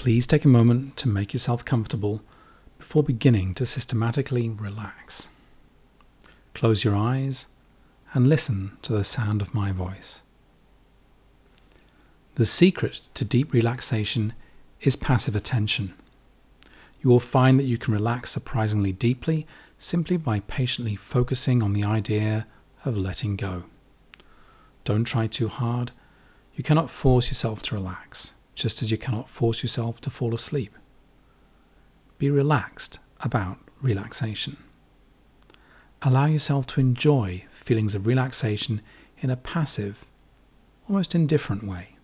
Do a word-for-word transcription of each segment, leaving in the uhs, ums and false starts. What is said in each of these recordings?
Please take a moment to make yourself comfortable before beginning to systematically relax. Close your eyes and listen to the sound of my voice. The secret to deep relaxation is passive attention. You will find that you can relax surprisingly deeply simply by patiently focusing on the idea of letting go. Don't try too hard. You cannot force yourself to relax, just as you cannot force yourself to fall asleep. Be relaxed about relaxation. Allow yourself to enjoy feelings of relaxation in a passive, almost indifferent way.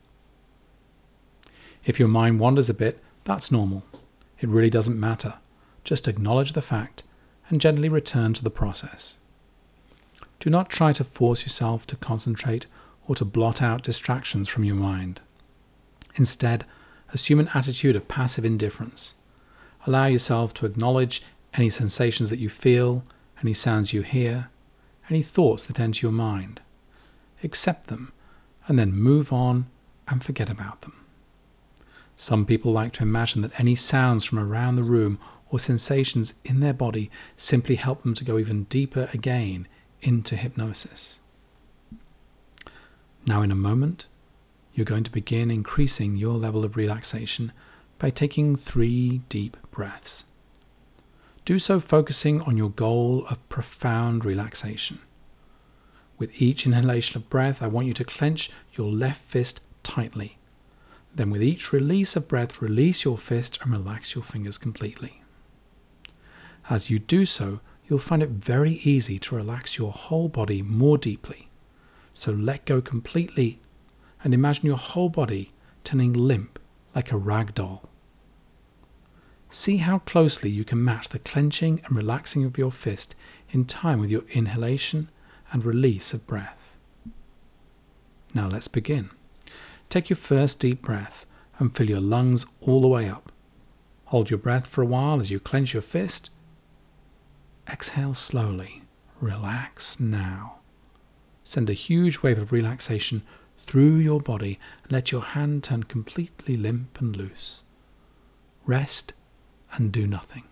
If your mind wanders a bit, that's normal. It really doesn't matter. Just acknowledge the fact and gently return to the process. Do not try to force yourself to concentrate or to blot out distractions from your mind. Instead, assume an attitude of passive indifference. Allow yourself to acknowledge any sensations that you feel, any sounds you hear, any thoughts that enter your mind. Accept them and then move on and forget about them. Some people like to imagine that any sounds from around the room or sensations in their body simply help them to go even deeper again into hypnosis. Now, in a moment, you're going to begin increasing your level of relaxation by taking three deep breaths. Do so focusing on your goal of profound relaxation. With each inhalation of breath, I want you to clench your left fist tightly. Then with each release of breath, release your fist and relax your fingers completely. As you do so, you'll find it very easy to relax your whole body more deeply. So let go completely and imagine your whole body turning limp like a rag doll. See how closely you can match the clenching and relaxing of your fist in time with your inhalation and release of breath. Now let's begin. Take your first deep breath and fill your lungs all the way up. Hold your breath for a while as you clench your fist. Exhale slowly. Relax now. Send a huge wave of relaxation through your body and let your hand turn completely limp and loose. Rest and do nothing.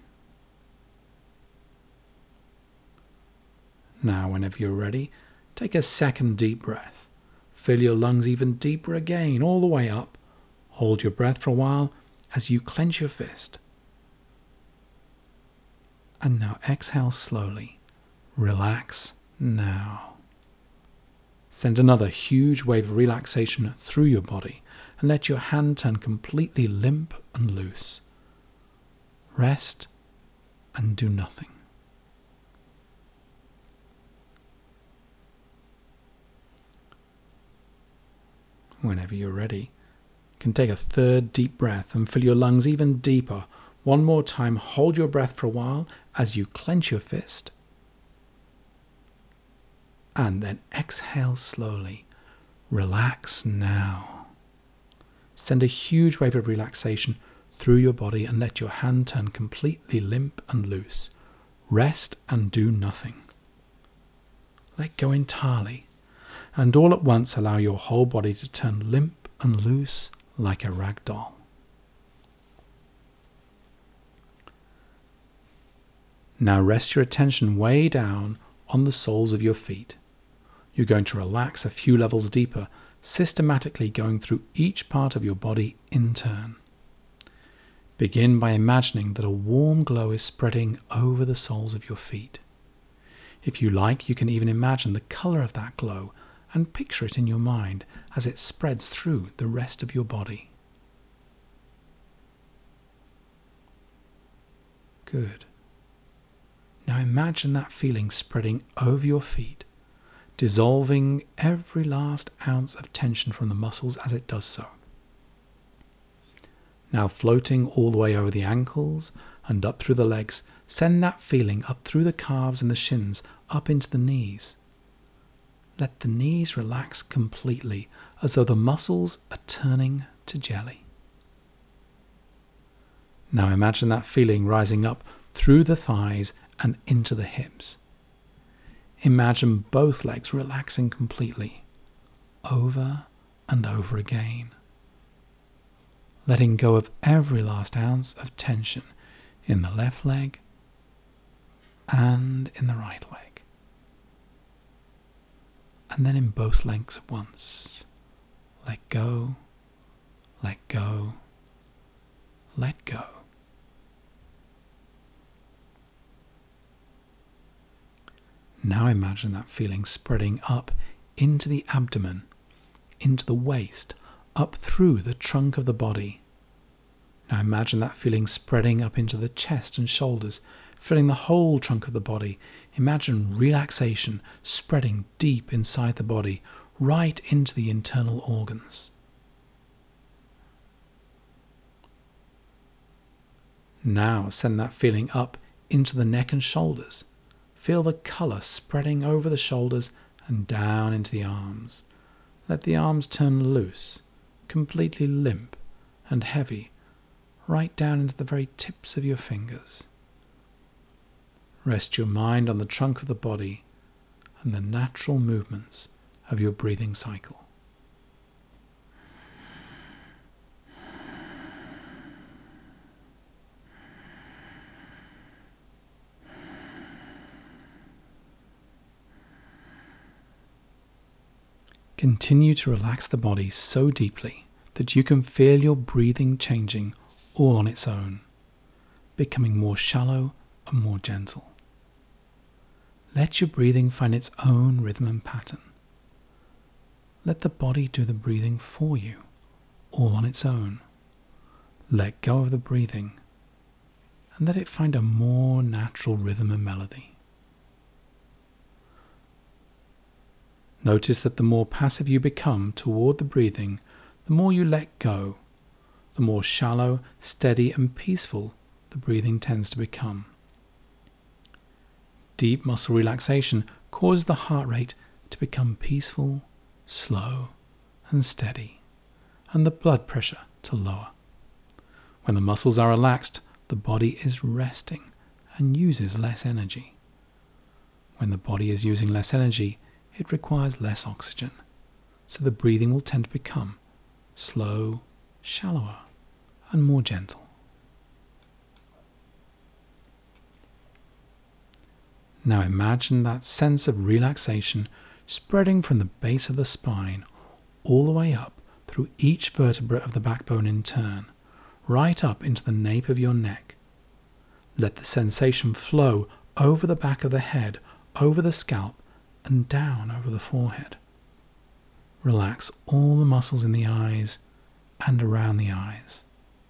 Now, whenever you're ready, take a second deep breath. Fill your lungs even deeper again, all the way up. Hold your breath for a while as you clench your fist. And now exhale slowly. Relax now. Send another huge wave of relaxation through your body and let your hand turn completely limp and loose. Rest and do nothing. Whenever you're ready, you can take a third deep breath and fill your lungs even deeper. One more time, hold your breath for a while as you clench your fist. And then exhale slowly. Relax now. Send a huge wave of relaxation through your body and let your hand turn completely limp and loose. Rest and do nothing. Let go entirely. And all at once allow your whole body to turn limp and loose like a rag doll. Now rest your attention way down on the soles of your feet. You're going to relax a few levels deeper, systematically going through each part of your body in turn. Begin by imagining that a warm glow is spreading over the soles of your feet. If you like, you can even imagine the color of that glow and picture it in your mind as it spreads through the rest of your body. Good. Now imagine that feeling spreading over your feet, dissolving every last ounce of tension from the muscles as it does so. Now floating all the way over the ankles and up through the legs, send that feeling up through the calves and the shins, up into the knees. Let the knees relax completely, as though the muscles are turning to jelly. Now imagine that feeling rising up through the thighs and into the hips. Imagine both legs relaxing completely, over and over again. letting go of every last ounce of tension in the left leg and in the right leg. And then in both legs at once. Let go, let go, let go. Now imagine that feeling spreading up into the abdomen, into the waist, up through the trunk of the body. Now imagine that feeling spreading up into the chest and shoulders, filling the whole trunk of the body. Imagine relaxation spreading deep inside the body, right into the internal organs. Now send that feeling up into the neck and shoulders. Feel the colour spreading over the shoulders and down into the arms. Let the arms turn loose, completely limp and heavy, right down into the very tips of your fingers. Rest your mind on the trunk of the body and the natural movements of your breathing cycle. Continue to relax the body so deeply that you can feel your breathing changing all on its own, becoming more shallow and more gentle. Let your breathing find its own rhythm and pattern. Let the body do the breathing for you, all on its own. Let go of the breathing and let it find a more natural rhythm and melody. Notice that the more passive you become toward the breathing, the more you let go, the more shallow, steady and peaceful the breathing tends to become. Deep muscle relaxation causes the heart rate to become peaceful, slow and steady, and the blood pressure to lower. When the muscles are relaxed, the body is resting and uses less energy. When the body is using less energy, it requires less oxygen, so the breathing will tend to become slow, shallower, and more gentle. Now imagine that sense of relaxation spreading from the base of the spine all the way up through each vertebra of the backbone in turn, right up into the nape of your neck. Let the sensation flow over the back of the head, over the scalp, and down over the forehead. Relax all the muscles in the eyes and around the eyes.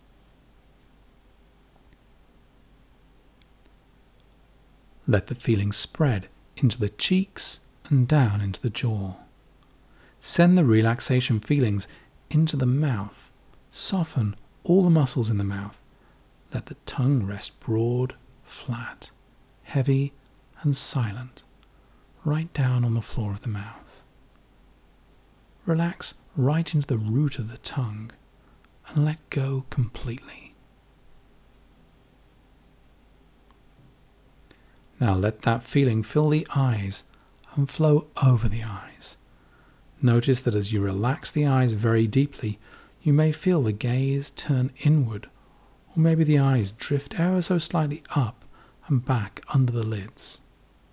Let the feeling spread into the cheeks and down into the jaw. Send the relaxation feelings into the mouth. Soften all the muscles in the mouth. Let the tongue rest broad, flat, heavy and silent, right down on the floor of the mouth. Relax right into the root of the tongue and let go completely. Now let that feeling fill the eyes and flow over the eyes. Notice that as you relax the eyes very deeply, you may feel the gaze turn inward, or maybe the eyes drift ever so slightly up and back under the lids.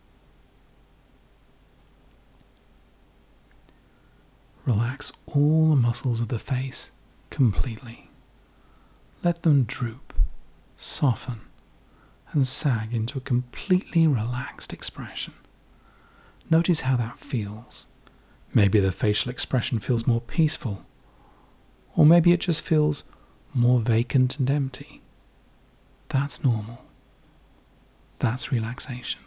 Relax all the muscles of the face completely. Let them droop, soften, and sag into a completely relaxed expression. Notice how that feels. Maybe the facial expression feels more peaceful, or maybe it just feels more vacant and empty. That's normal. That's relaxation.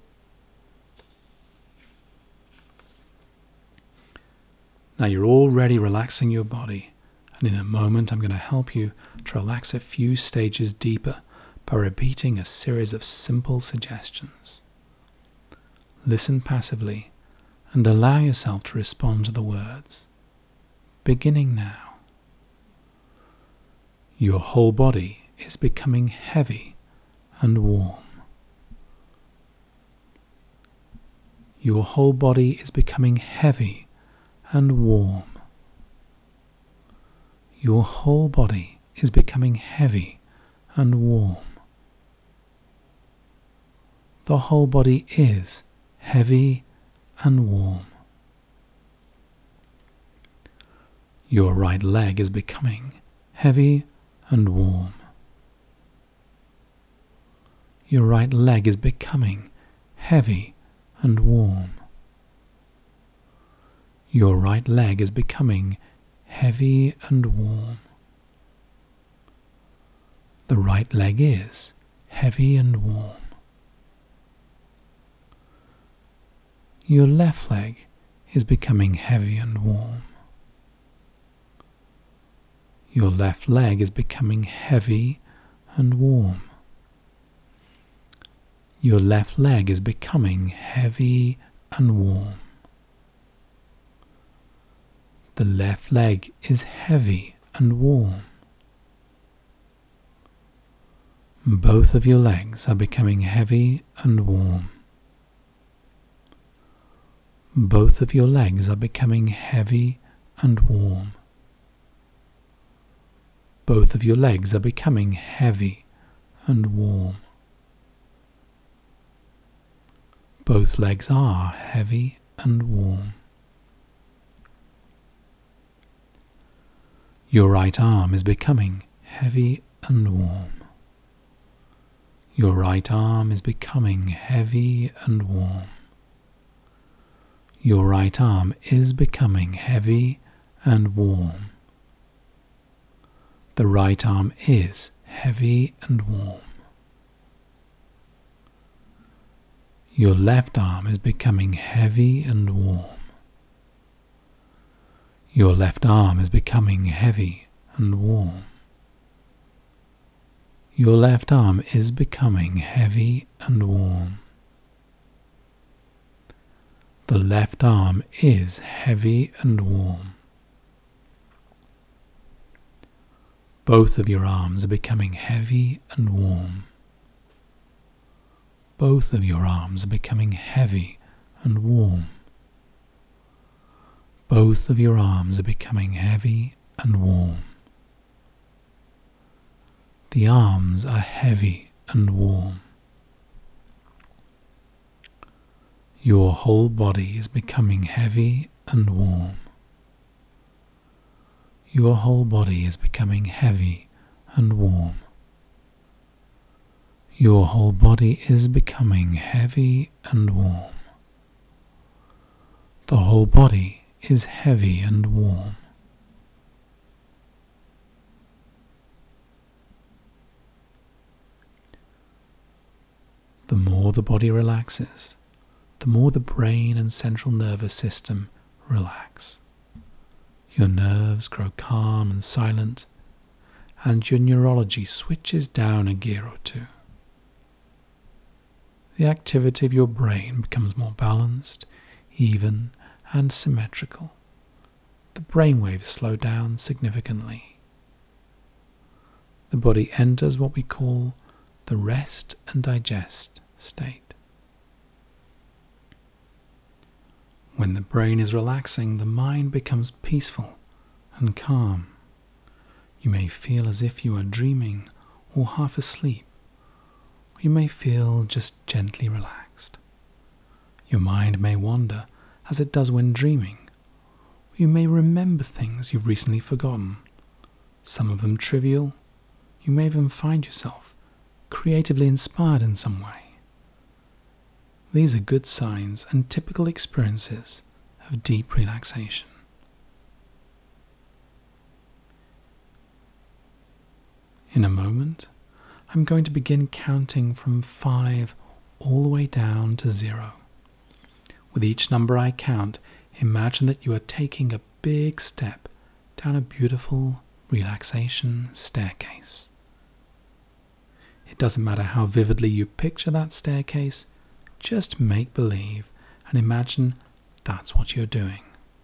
Now you're already relaxing your body, and in a moment I'm going to help you to relax a few stages deeper by repeating a series of simple suggestions. Listen passively and allow yourself to respond to the words. Beginning now. Your whole body is becoming heavy and warm. Your whole body is becoming heavy and warm. Your whole body is becoming heavy and warm. The whole body is heavy and warm. Your right leg is becoming heavy and warm. Your right leg is becoming heavy and warm. Your right leg is becoming heavy and warm. The right leg is heavy and warm. Your left leg is becoming heavy and warm. Your left leg is becoming heavy and warm. Your left leg is becoming heavy and warm. The left leg is heavy and warm. Both of your legs are becoming heavy and warm. Both of your legs are becoming heavy and warm. Both of your legs are becoming heavy and warm. Both legs are heavy and warm. Your right arm is becoming heavy and warm. Your right arm is becoming heavy and warm. Your right arm is becoming heavy and warm. The right arm is heavy and warm. Your left arm is becoming heavy and warm. Your left arm is becoming heavy and warm. Your left arm is becoming heavy and warm. The left arm is heavy and warm. Both of your arms are becoming heavy and warm. Both of your arms are becoming heavy and warm. Both of your arms are becoming heavy and warm. The arms are heavy and warm. Your whole body is becoming heavy and warm. Your whole body is becoming heavy and warm. Your whole body is becoming heavy and warm. The whole body is heavy and warm. The more the body relaxes, the more the brain and central nervous system relax. Your nerves grow calm and silent, and your neurology switches down a gear or two. The activity of your brain becomes more balanced, even, and symmetrical. The brainwaves slow down significantly. The body enters what we call the rest and digest state. When the brain is relaxing, the mind becomes peaceful and calm. You may feel as if you are dreaming or half asleep. You may feel just gently relaxed. Your mind may wander as it does when dreaming. You may remember things you've recently forgotten, some of them trivial. You may even find yourself creatively inspired in some way. These are good signs and typical experiences of deep relaxation. In a moment, I'm going to begin counting from five all the way down to zero. With each number I count, imagine that you are taking a big step down a beautiful relaxation staircase. It doesn't matter how vividly you picture that staircase, just make believe and imagine that's what you're doing.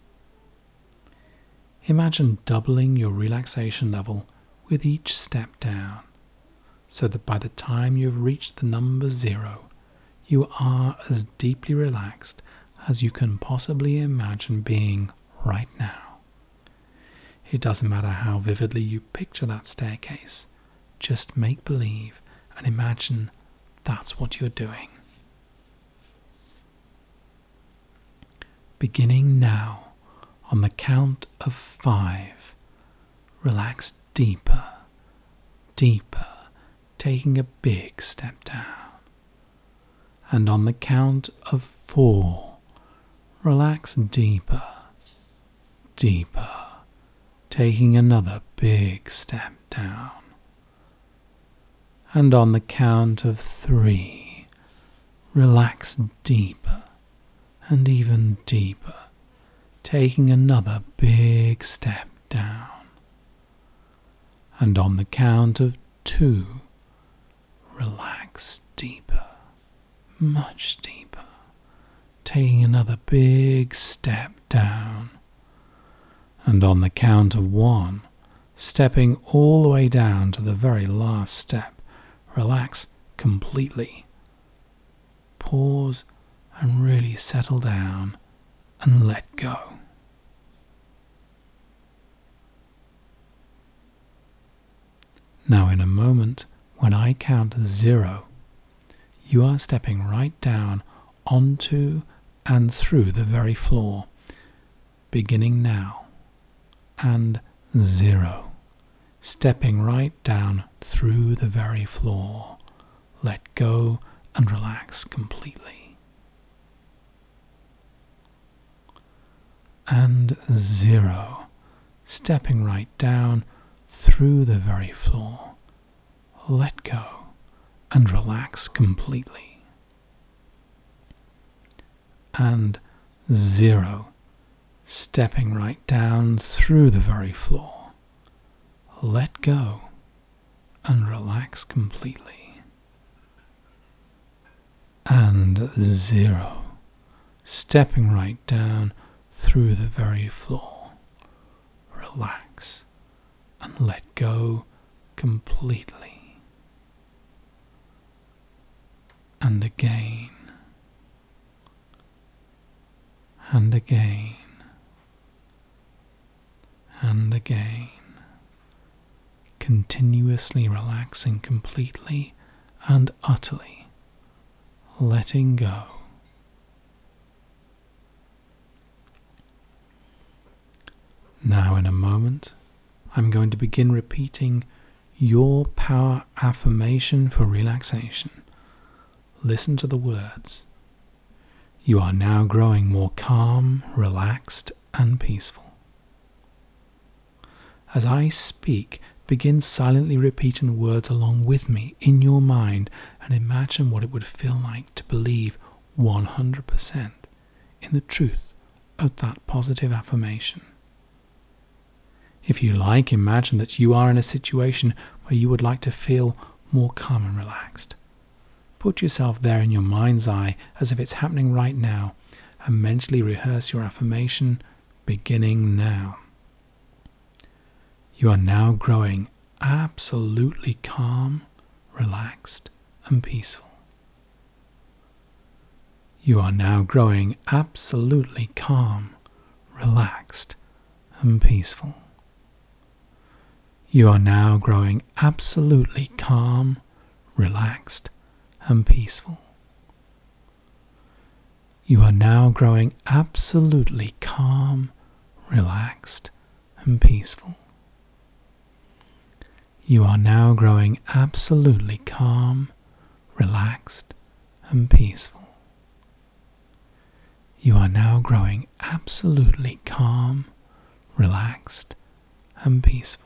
Imagine doubling your relaxation level with each step down, so that by the time you've reached the number zero, you are as deeply relaxed as you can possibly imagine being right now. It doesn't matter how vividly you picture that staircase. Just make believe and imagine that's what you're doing. Beginning now, on the count of five, relax deeper, deeper, taking a big step down. And on the count of four, relax deeper, deeper, taking another big step down. And on the count of three, relax deeper and even deeper, taking another big step down. And on the count of two, relax deeper, much deeper, taking another big step down. And on the count of one, stepping all the way down to the very last step, relax completely. Pause and really settle down and let go. Now in a moment, when I count zero, you are stepping right down onto and through the very floor, beginning now, and zero, stepping right down through the very floor. Let go and relax completely. And zero, stepping right down through the very floor. Let go and relax completely. And zero, stepping right down through the very floor. Let go and relax completely. And zero, stepping right down through the very floor. Relax and let go completely. And again, and again, and again, continuously relaxing completely and utterly, letting go. Now in a moment, I'm going to begin repeating your power affirmation for relaxation. Listen to the words. You are now growing more calm, relaxed, and peaceful. As I speak, begin silently repeating the words along with me in your mind and imagine what it would feel like to believe one hundred percent in the truth of that positive affirmation. If you like, imagine that you are in a situation where you would like to feel more calm and relaxed. Put yourself there in your mind's eye as if it's happening right now and mentally rehearse your affirmation beginning now. You are now growing absolutely calm, relaxed, and peaceful. You are now growing absolutely calm, relaxed, and peaceful. You are now growing absolutely calm, relaxed, and peaceful. You are now growing absolutely calm, relaxed, and peaceful. You are now growing absolutely calm, relaxed, and peaceful. You are now growing absolutely calm, relaxed, and peaceful.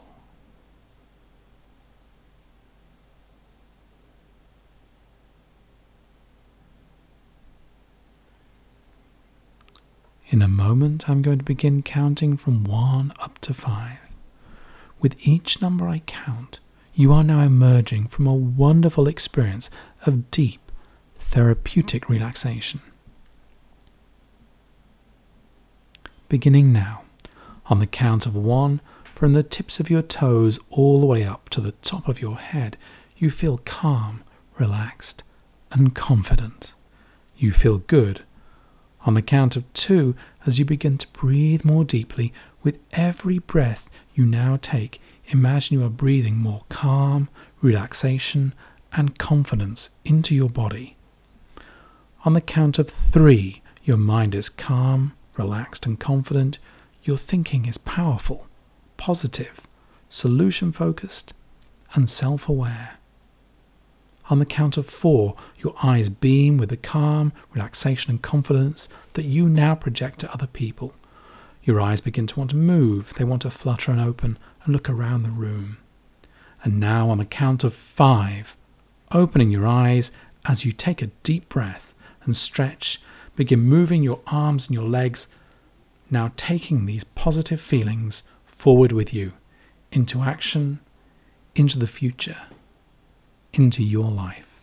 In a moment, I'm going to begin counting from one up to five. With each number I count, you are now emerging from a wonderful experience of deep, therapeutic relaxation. Beginning now, on the count of one, from the tips of your toes all the way up to the top of your head, you feel calm, relaxed, and confident. You feel good. On the count of two, as you begin to breathe more deeply With every breath you now take, imagine you are breathing more calm, relaxation, and confidence into your body. On the count of three, your mind is calm, relaxed, and confident. Your thinking is powerful, positive, solution-focused, and self-aware. On the count of four, your eyes beam with the calm, relaxation, and confidence that you now project to other people. Your eyes begin to want to move. They want to flutter and open and look around the room. And now on the count of five, opening your eyes as you take a deep breath and stretch, begin moving your arms and your legs, now taking these positive feelings forward with you into action, into the future, into your life.